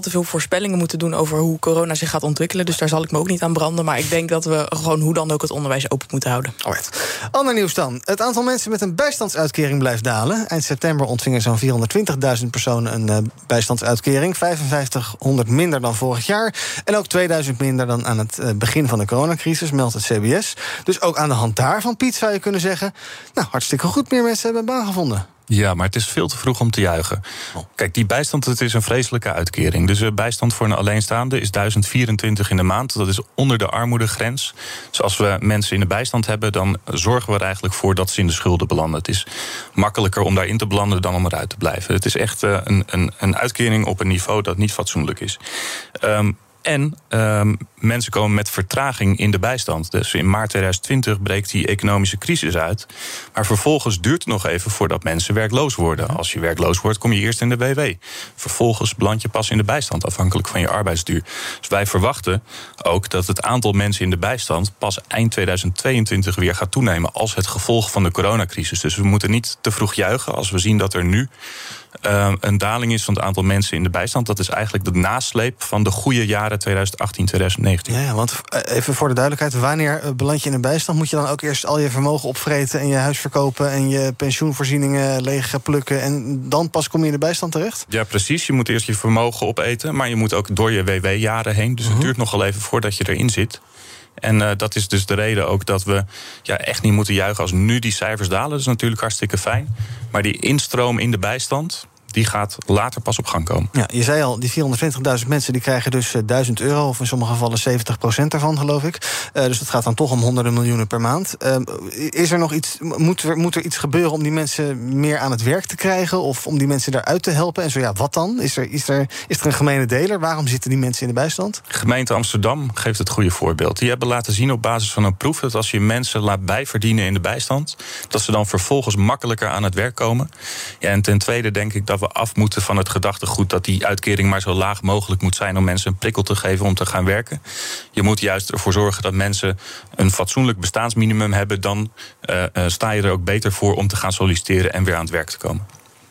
voorspellingen moeten doen over hoe corona zich gaat ontwikkelen. Dus daar zal ik me ook niet aan branden. Maar ik denk dat we gewoon hoe dan ook het onderwijs open moeten houden. Alright. Ander nieuws dan. Het aantal mensen met een bijstandsuitkering blijft dalen. Eind september ontvingen zo'n 420.000 personen een bijstandsuitkering. 5500 minder dan vorig jaar. En ook 2000 minder dan aan het begin van de coronacrisis, meldt het CBS. Dus ook aan de hand daarvan, Piet, zou je kunnen zeggen, nou, hartstikke goed, meer mensen hebben een baan gevonden. Ja, maar het is veel te vroeg om te juichen. Kijk, die bijstand, het is een vreselijke uitkering. Dus bijstand voor een alleenstaande is 1024 in de maand. Dat is onder de armoedegrens. Dus als we mensen in de bijstand hebben, dan zorgen we er eigenlijk voor dat ze in de schulden belanden. Het is makkelijker om daarin te belanden dan om eruit te blijven. Het is echt een uitkering op een niveau dat niet fatsoenlijk is. En mensen komen met vertraging in de bijstand. Dus in maart 2020 breekt die economische crisis uit. Maar vervolgens duurt het nog even voordat mensen werkloos worden. Als je werkloos wordt, kom je eerst in de WW. Vervolgens beland je pas in de bijstand, afhankelijk van je arbeidsduur. Dus wij verwachten ook dat het aantal mensen in de bijstand pas eind 2022 weer gaat toenemen als het gevolg van de coronacrisis. Dus we moeten niet te vroeg juichen als we zien dat er nu een daling is van het aantal mensen in de bijstand. Dat is eigenlijk de nasleep van de goede jaren 2018, 2019. Ja, want even voor de duidelijkheid, wanneer beland je in de bijstand? Moet je dan ook eerst al je vermogen opvreten en je huis verkopen en je pensioenvoorzieningen leeg plukken en dan pas kom je in de bijstand terecht? Ja, precies. Je moet eerst je vermogen opeten, maar je moet ook door je WW-jaren heen. Dus het duurt nogal even voordat je erin zit. En dat is dus de reden ook dat we echt niet moeten juichen als nu die cijfers dalen. Dat is natuurlijk hartstikke fijn. Maar die instroom in de bijstand, die gaat later pas op gang komen. Ja, je zei al, die 420.000 mensen die krijgen dus €1000... of in sommige gevallen 70% daarvan, geloof ik. Dus dat gaat dan toch om honderden miljoenen per maand. Is er nog iets, moet er iets gebeuren om die mensen meer aan het werk te krijgen, of om die mensen daaruit te helpen? En zo ja, wat dan? Is er een gemene deler? Waarom zitten die mensen in de bijstand? Gemeente Amsterdam geeft het goede voorbeeld. Die hebben laten zien op basis van een proef dat als je mensen laat bijverdienen in de bijstand, dat ze dan vervolgens makkelijker aan het werk komen. Ja, en ten tweede denk ik dat we af moeten van het gedachtegoed dat die uitkering maar zo laag mogelijk moet zijn om mensen een prikkel te geven om te gaan werken. Je moet juist ervoor zorgen dat mensen een fatsoenlijk bestaansminimum hebben. Dan sta je er ook beter voor om te gaan solliciteren en weer aan het werk te komen.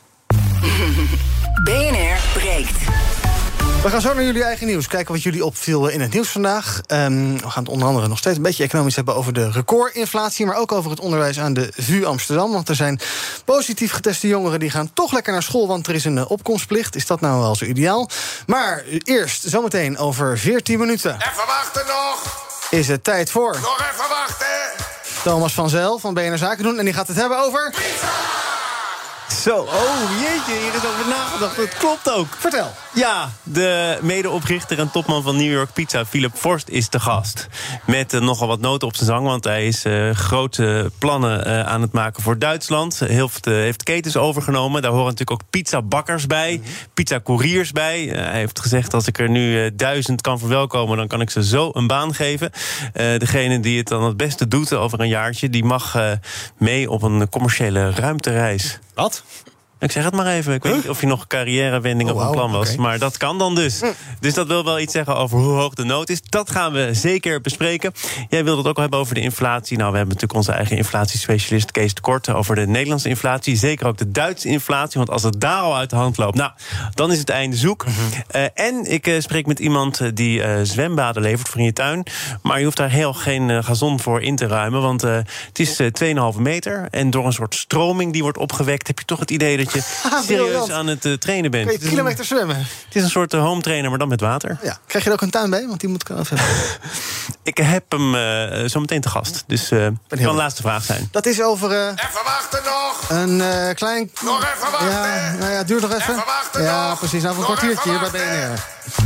BNR breekt. We gaan zo naar jullie eigen nieuws. Kijken wat jullie opviel in het nieuws vandaag. We gaan het onder andere nog steeds een beetje economisch hebben over de recordinflatie, maar ook over het onderwijs aan de VU Amsterdam. Want er zijn positief geteste jongeren die gaan toch lekker naar school, want er is een opkomstplicht. Is dat nou wel zo ideaal? Maar eerst, zometeen over 14 minuten. Even wachten nog! Is het tijd voor... Nog even wachten! Thomas van Zijl van BNR Zaken doen. En die gaat het hebben over... Pizza! Zo, jeetje, hier is over nagedacht. Het klopt ook. Vertel. Ja, de medeoprichter en topman van New York Pizza, Philip Forst, is te gast. Met nogal wat noten op zijn zang, want hij is grote plannen aan het maken voor Duitsland. Heeft ketens overgenomen. Daar horen natuurlijk ook pizzabakkers bij, pizzacouriers bij. Hij heeft gezegd, als ik er nu 1000 kan verwelkomen, dan kan ik ze zo een baan geven. Degene die het dan het beste doet over een jaartje, die mag mee op een commerciële ruimtereis. Wat? Ik zeg het maar even. Ik weet niet of je nog een carrièrewending op een plan was. Okay. Maar dat kan dan dus. Dus dat wil wel iets zeggen over hoe hoog de nood is. Dat gaan we zeker bespreken. Jij wilde het ook al hebben over de inflatie. Nou, we hebben natuurlijk onze eigen inflatiespecialist Kees de Kort over de Nederlandse inflatie. Zeker ook de Duitse inflatie. Want als het daar al uit de hand loopt, nou, dan is het einde zoek. En ik spreek met iemand die zwembaden levert voor in je tuin. Maar je hoeft daar heel geen gazon voor in te ruimen. Want het is 2,5 meter. En door een soort stroming die wordt opgewekt, heb je toch het idee dat je serieus aan het trainen bent. Kun je kilometer zwemmen? Het is een soort home trainer, maar dan met water. Ja. Krijg je er ook een tuin bij? Want die moet ik even. Ik heb hem zo meteen te gast. Dus kan de laatste vraag zijn. Dat is over... Even wachten nog! Een klein... Nog even wachten! Ja, nou ja, duurt nog even. Even wachten ja, nog. Precies. Nou, voor een kwartiertje hier bij BNR.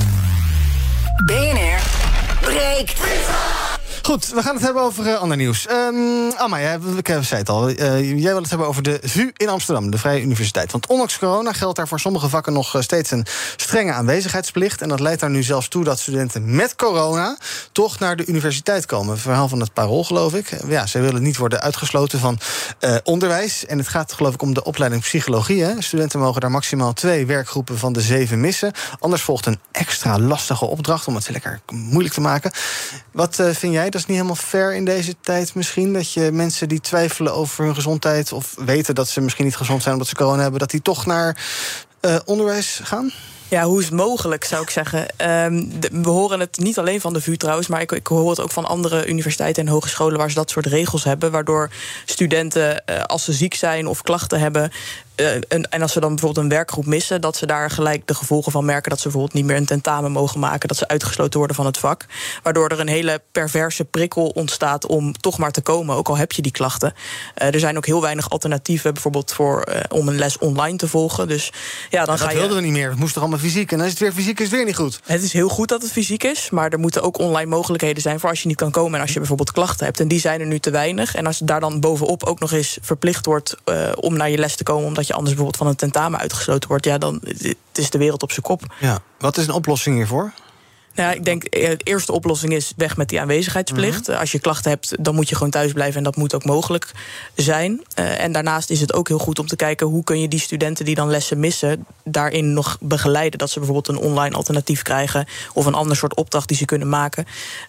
BNR breekt. Goed, we gaan het hebben over ander nieuws. Amma, ik zei het al. Jij wil het hebben over de VU in Amsterdam, de Vrije Universiteit. Want ondanks corona geldt daar voor sommige vakken nog steeds een strenge aanwezigheidsplicht. En dat leidt daar nu zelfs toe dat studenten met corona toch naar de universiteit komen. Verhaal van het Parool, geloof ik. Ja, ze willen niet worden uitgesloten van onderwijs. En het gaat, geloof ik, om de opleiding psychologie. Hè. Studenten mogen daar maximaal 2 werkgroepen van de 7 missen. Anders volgt een extra lastige opdracht om het lekker moeilijk te maken. Wat vind jij? Dat is niet helemaal fair in deze tijd misschien. Dat je mensen die twijfelen over hun gezondheid of weten dat ze misschien niet gezond zijn omdat ze corona hebben, dat die toch naar onderwijs gaan? Ja, hoe is het mogelijk, zou ik zeggen. We horen het niet alleen van de VU trouwens, maar ik hoor het ook van andere universiteiten en hogescholen waar ze dat soort regels hebben, waardoor studenten, als ze ziek zijn of klachten hebben, en als ze dan bijvoorbeeld een werkgroep missen, dat ze daar gelijk de gevolgen van merken, dat ze bijvoorbeeld niet meer een tentamen mogen maken, dat ze uitgesloten worden van het vak. Waardoor er een hele perverse prikkel ontstaat om toch maar te komen, ook al heb je die klachten. Er zijn ook heel weinig alternatieven, bijvoorbeeld om een les online te volgen. Dus ja, dan dat wilden we niet meer. Het moest toch allemaal fysiek. En als het weer fysiek is, weer niet goed. Het is heel goed dat het fysiek is, maar er moeten ook online mogelijkheden zijn voor als je niet kan komen en als je bijvoorbeeld klachten hebt. En die zijn er nu te weinig. En als daar dan bovenop ook nog eens verplicht wordt om naar je les te komen, omdat je anders bijvoorbeeld van een tentamen uitgesloten wordt, ja, dan is de wereld op zijn kop. Ja. Wat is een oplossing hiervoor? Nou, ik denk de eerste oplossing is weg met die aanwezigheidsplicht. Als je klachten hebt, dan moet je gewoon thuis blijven en dat moet ook mogelijk zijn. En daarnaast is het ook heel goed om te kijken hoe kun je die studenten die dan lessen missen daarin nog begeleiden, dat ze bijvoorbeeld een online alternatief krijgen of een ander soort opdracht die ze kunnen maken.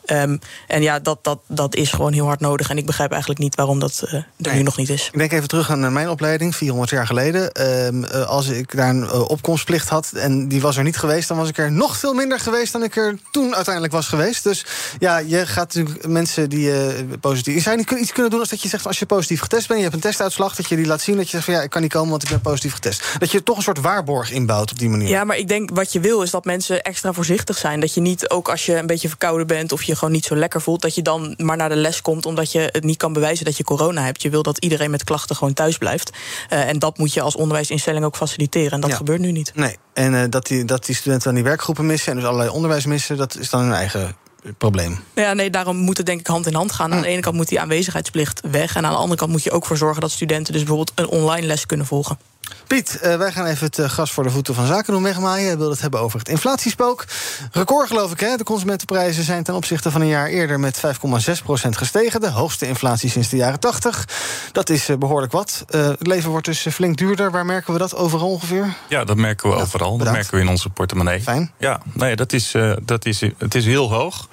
En ja, dat is gewoon heel hard nodig en ik begrijp eigenlijk niet waarom dat er nu nog niet is. Ik denk even terug aan mijn opleiding, 400 jaar geleden. Als ik daar een opkomstplicht had en die was er niet geweest, dan was ik er nog veel minder geweest dan ik er toen uiteindelijk was geweest. Dus ja, je gaat natuurlijk mensen die positief... Zou je iets kunnen doen als dat je zegt, als je positief getest bent, je hebt een testuitslag, dat je die laat zien, dat je zegt van ja, ik kan niet komen want ik ben positief getest. Dat je toch een soort waarborg inbouwt op die manier. Ja, maar ik denk wat je wil is dat mensen extra voorzichtig zijn. Dat je niet, ook als je een beetje verkouden bent of je gewoon niet zo lekker voelt, dat je dan maar naar de les komt omdat je het niet kan bewijzen dat je corona hebt. Je wil dat iedereen met klachten gewoon thuis blijft. En dat moet je als onderwijsinstelling ook faciliteren. En dat gebeurt nu niet. Nee, en dat die studenten dan die werkgroepen missen en dus allerlei onderwijs missen, dat is dan hun eigen probleem. Ja, nee, daarom moet het denk ik hand in hand gaan. Aan de ene kant moet die aanwezigheidsplicht weg en aan de andere kant moet je ook voor zorgen dat studenten dus bijvoorbeeld een online les kunnen volgen. Piet, wij gaan even het gras voor de voeten van zaken doen wegmaaien. We wilden het hebben over het inflatiespook. Record geloof ik, hè? De consumentenprijzen zijn ten opzichte van een jaar eerder met 5,6% gestegen. De hoogste inflatie sinds de jaren 80. Dat is behoorlijk wat. Het leven wordt dus flink duurder. Waar merken we dat overal ongeveer? Ja, dat merken we overal. Bedankt. Dat merken we in onze portemonnee. Fijn. Ja, nee, het is heel hoog.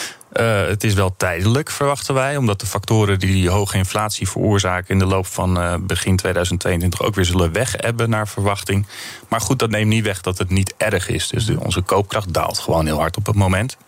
Het is wel tijdelijk, verwachten wij, omdat de factoren die hoge inflatie veroorzaken in de loop van begin 2022 ook weer zullen weg-ebben naar verwachting. Maar goed, dat neemt niet weg dat het niet erg is. Dus onze koopkracht daalt gewoon heel hard op het moment.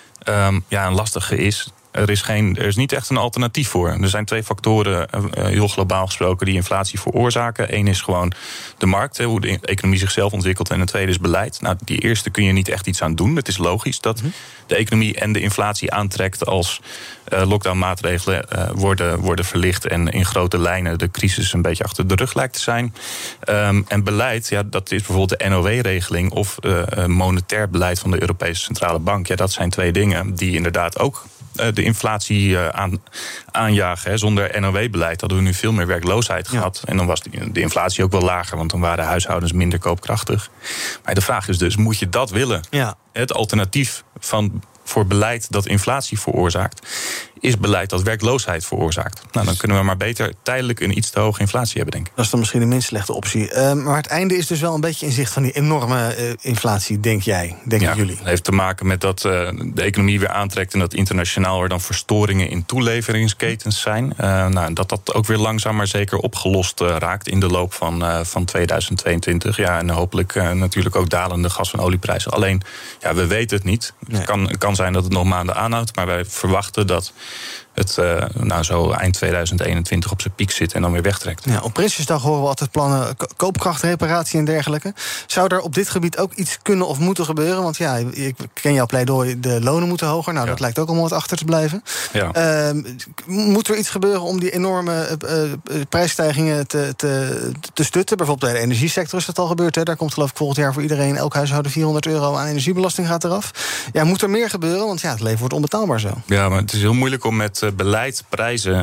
Een lastige is, er is niet echt een alternatief voor. Er zijn twee factoren, heel globaal gesproken, die inflatie veroorzaken. Eén is gewoon de markt, hoe de economie zichzelf ontwikkelt. En de tweede is beleid. Nou, die eerste kun je niet echt iets aan doen. Het is logisch dat de economie en de inflatie aantrekt als lockdownmaatregelen worden verlicht en in grote lijnen de crisis een beetje achter de rug lijkt te zijn. En beleid, ja, dat is bijvoorbeeld de NOW-regeling of monetair beleid van de Europese Centrale Bank. Ja, dat zijn twee dingen die inderdaad ook de inflatie aanjagen. Hè. Zonder NOW-beleid hadden we nu veel meer werkloosheid gehad. En dan was de inflatie ook wel lager, want dan waren huishoudens minder koopkrachtig. Maar de vraag is dus, moet je dat willen? Ja. Het alternatief voor beleid dat inflatie veroorzaakt, is beleid dat werkloosheid veroorzaakt. Nou, dan kunnen we maar beter tijdelijk een iets te hoge inflatie hebben, denk ik. Dat is dan misschien de minst slechte optie. Maar het einde is dus wel een beetje in zicht van die enorme inflatie, denken jullie? Het heeft te maken met dat de economie weer aantrekt en dat internationaal er dan verstoringen in toeleveringsketens zijn. Dat ook weer langzaam maar zeker opgelost raakt in de loop van 2022. Ja, en hopelijk natuurlijk ook dalende gas- en olieprijzen. Alleen, ja, we weten het niet. Nee. Het kan zijn dat het nog maanden aanhoudt, maar wij verwachten dat het zo eind 2021 op zijn piek zit en dan weer wegtrekt. Ja, op Prinsjesdag horen we altijd plannen, koopkrachtreparatie en dergelijke. Zou er op dit gebied ook iets kunnen of moeten gebeuren? Want ja, ik ken jouw pleidooi, de lonen moeten hoger. Nou, dat lijkt ook allemaal wat achter te blijven. Ja. Moet er iets gebeuren om die enorme prijsstijgingen te stutten? Bijvoorbeeld bij de energiesector is dat al gebeurd. Hè? Daar komt geloof ik volgend jaar voor iedereen, elk huishouden €400 aan energiebelasting gaat eraf. Ja, moet er meer gebeuren? Want ja, het leven wordt onbetaalbaar zo. Ja, maar het is heel moeilijk om met beleid prijzen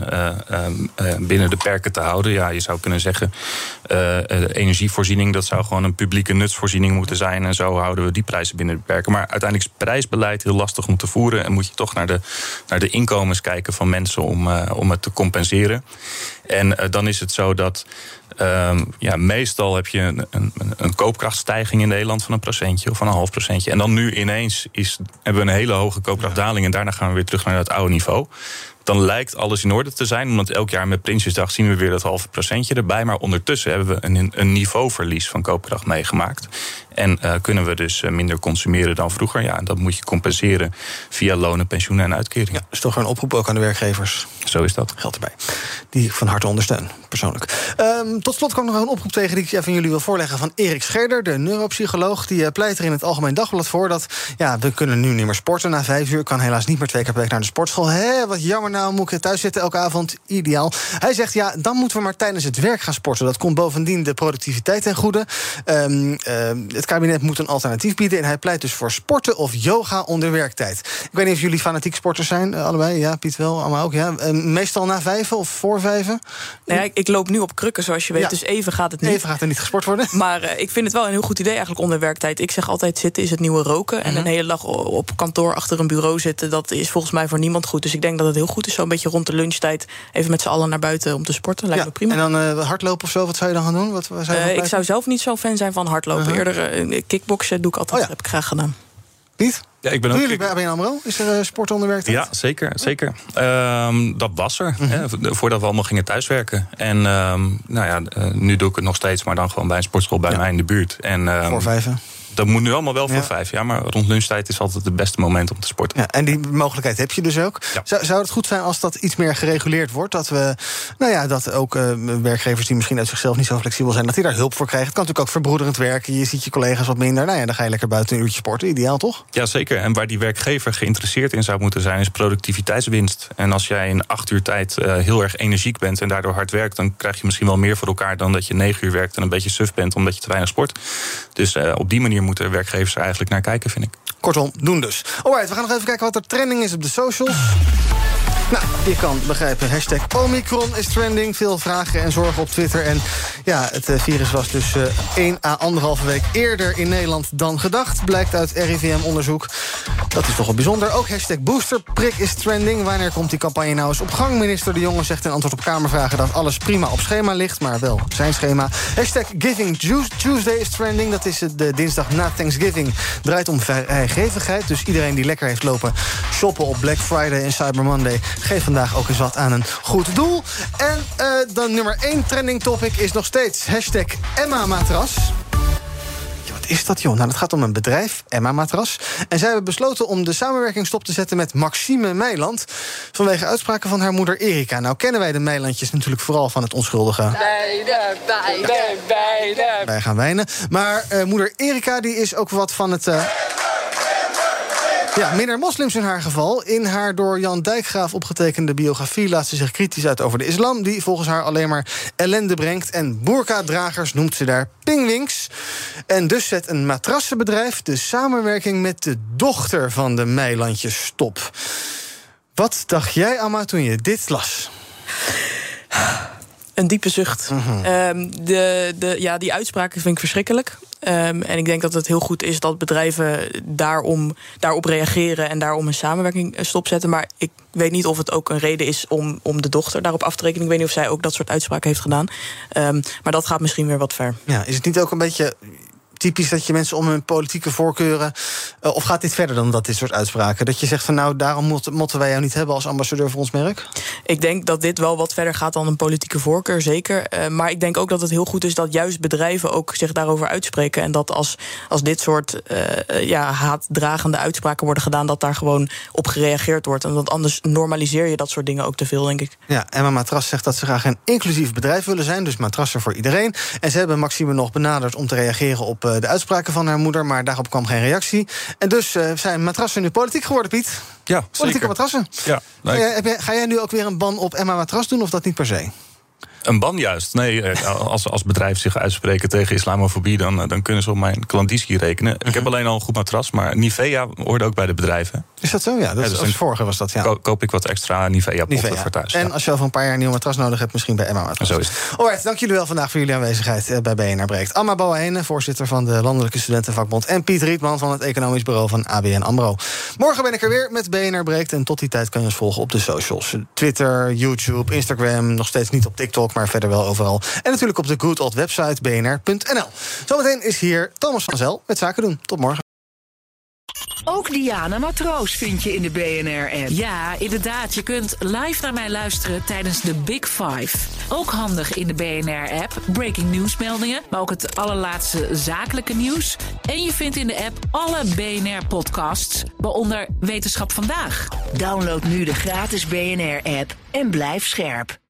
binnen de perken te houden. Ja, je zou kunnen zeggen, energievoorziening, dat zou gewoon een publieke nutsvoorziening moeten zijn. En zo houden we die prijzen binnen de perken. Maar uiteindelijk is prijsbeleid heel lastig om te voeren. En moet je toch naar de inkomens kijken van mensen om het te compenseren. En dan is het zo dat meestal heb je een koopkrachtstijging in Nederland van 1% of van 0,5%. En dan nu ineens hebben we een hele hoge koopkrachtdaling en daarna gaan we weer terug naar dat oude niveau. dan lijkt alles in orde te zijn. Omdat elk jaar met Prinsjesdag zien we weer dat halve procentje erbij. Maar ondertussen hebben we een niveauverlies van koopkracht meegemaakt. En kunnen we dus minder consumeren dan vroeger. Ja, en dat moet je compenseren via lonen, pensioenen en uitkeringen. Ja, dus toch een oproep ook aan de werkgevers. Zo is dat. Geld erbij. Die ik van harte ondersteun, persoonlijk. Tot slot kwam nog een oproep tegen die ik even aan jullie wil voorleggen van Erik Scherder, de neuropsycholoog. Die pleit er in het Algemeen Dagblad voor dat we kunnen nu niet meer sporten na 5 uur. Ik kan helaas niet meer 2 keer per week naar de sportschool. Wat jammer, nou moet ik thuis zitten elke avond. Ideaal. Hij zegt, dan moeten we maar tijdens het werk gaan sporten. Dat komt bovendien de productiviteit ten goede. Het kabinet moet een alternatief bieden. En hij pleit dus voor sporten of yoga onder werktijd. Ik weet niet of jullie fanatiek sporters zijn, allebei. Ja, Piet wel, allemaal ook. Ja. Meestal na 5 of voor 5? Nee, ik loop nu op krukken, zoals je weet. Dus even gaat het niet. Even gaat er niet gesport worden. Maar ik vind het wel een heel goed idee eigenlijk onder werktijd. Ik zeg altijd, zitten is het nieuwe roken. En een hele dag op kantoor achter een bureau zitten, dat is volgens mij voor niemand goed. Dus ik denk dat het heel goed is, zo'n beetje rond de lunchtijd even met z'n allen naar buiten om te sporten. Lijkt me prima. En dan hardlopen of zo, wat zou je dan gaan doen? Ik zou zelf niet zo fan zijn van hardlopen. Eerder kickboksen doe ik altijd, heb ik graag gedaan. Piet? Ja, ik ben doen jullie bij ABN AMRO? Is er sport onder werktijd? Ja, zeker. Dat was er, voordat we allemaal gingen thuiswerken. En nu doe ik het nog steeds, maar dan gewoon bij een sportschool bij mij in de buurt. En, voor 5? Dat moet nu allemaal wel voor 5, maar rond lunchtijd is altijd het beste moment om te sporten. Ja, en die mogelijkheid heb je dus ook. Ja. Zou het goed zijn als dat iets meer gereguleerd wordt? Dat we, dat ook werkgevers die misschien uit zichzelf niet zo flexibel zijn, dat die daar hulp voor krijgen. Het kan natuurlijk ook verbroederend werken. Je ziet je collega's wat minder. Dan ga je lekker buiten een uurtje sporten. Ideaal, toch? Ja, zeker. En waar die werkgever geïnteresseerd in zou moeten zijn, is productiviteitswinst. En als jij in 8 uur tijd heel erg energiek bent en daardoor hard werkt, dan krijg je misschien wel meer voor elkaar dan dat je 9 uur werkt en een beetje suf bent omdat je te weinig sport. Dus op die manier moeten werkgevers er eigenlijk naar kijken, vind ik. Kortom, doen dus. Alright, we gaan nog even kijken wat er trending is op de socials. Nou, je kan begrijpen, hashtag Omicron is trending. Veel vragen en zorgen op Twitter. En het virus was dus 1 à 1,5 week eerder in Nederland dan gedacht. Blijkt uit RIVM-onderzoek. Dat is toch wel bijzonder. Ook hashtag boosterprik is trending. Wanneer komt die campagne nou eens op gang? Minister De Jonge zegt in antwoord op Kamervragen dat alles prima op schema ligt, maar wel op zijn schema. Hashtag Giving Tuesday is trending. Dat is de dinsdag na Thanksgiving. Draait om vrijgevigheid. Dus iedereen die lekker heeft lopen shoppen op Black Friday en Cyber Monday, geef vandaag ook eens wat aan een goed doel. En dan nummer 1 trending topic is nog steeds hashtag Emma Matras. Wat is dat, joh? Nou, dat gaat om een bedrijf, Emma Matras. En zij hebben besloten om de samenwerking stop te zetten met Maxime Meiland vanwege uitspraken van haar moeder Erika. Nou kennen wij de Meilandjes natuurlijk vooral van het onschuldige wij gaan wijnen. Maar moeder Erika die is ook wat van het minder moslims in haar geval. In haar door Jan Dijkgraaf opgetekende biografie laat ze zich kritisch uit over de islam, die volgens haar alleen maar ellende brengt. En boerka-dragers noemt ze daar pingwinks. En dus zet een matrassenbedrijf de samenwerking met de dochter van de Meilandjes stop. Wat dacht jij, Amma, toen je dit las? Een diepe zucht. Die uitspraken vind ik verschrikkelijk. En ik denk dat het heel goed is dat bedrijven daarop reageren en daarom een samenwerking stopzetten. Maar ik weet niet of het ook een reden is om de dochter daarop af te rekenen. Ik weet niet of zij ook dat soort uitspraken heeft gedaan. Maar dat gaat misschien weer wat ver. Ja, is het niet ook een beetje typisch dat je mensen om hun politieke voorkeuren, of gaat dit verder dan dit soort uitspraken? Dat je zegt van daarom moeten wij jou niet hebben als ambassadeur voor ons merk? Ik denk dat dit wel wat verder gaat dan een politieke voorkeur, zeker. Maar ik denk ook dat het heel goed is dat juist bedrijven ook zich daarover uitspreken. En dat als dit soort haatdragende uitspraken worden gedaan, dat daar gewoon op gereageerd wordt. En want anders normaliseer je dat soort dingen ook te veel, denk ik. Ja, Emma Matras zegt dat ze graag een inclusief bedrijf willen zijn, dus matrassen voor iedereen. En ze hebben Maxime nog benaderd om te reageren op de uitspraken van haar moeder, maar daarop kwam geen reactie. En dus zijn matrassen nu politiek geworden, Piet. Ja, politieke zeker. Matrassen. Ja, ga jij nu ook weer een ban op Emma Matras doen, of dat niet per se? Een ban juist. Nee, als bedrijven zich uitspreken tegen islamofobie, dan kunnen ze op mijn klandizie rekenen. Ik heb alleen al een goed matras, maar Nivea hoort ook bij de bedrijven. Is dat zo? Ja, dus als vorige was dat, ja. Koop ik wat extra Nivea-potten voor thuis. En als je over een paar jaar een nieuw matras nodig hebt, misschien bij Emma Matras. Zo is het. Alright, dank jullie wel vandaag voor jullie aanwezigheid bij BNR Breekt. Amma Bouwhene, voorzitter van de Landelijke Studentenvakbond, en Piet Rietman van het Economisch Bureau van ABN AMRO. Morgen ben ik er weer met BNR Breekt en tot die tijd kan je ons volgen op de socials. Twitter, YouTube, Instagram, nog steeds niet op TikTok, maar verder wel overal. En natuurlijk op de good old website bnr.nl. Zometeen is hier Thomas van Zel met Zaken doen. Tot morgen. Ook Diana Matroos vind je in de BNR-app. Ja, inderdaad. Je kunt live naar mij luisteren tijdens de Big Five. Ook handig in de BNR-app. Breaking nieuwsmeldingen, maar ook het allerlaatste zakelijke nieuws. En je vindt in de app alle BNR-podcasts, waaronder Wetenschap Vandaag. Download nu de gratis BNR-app en blijf scherp.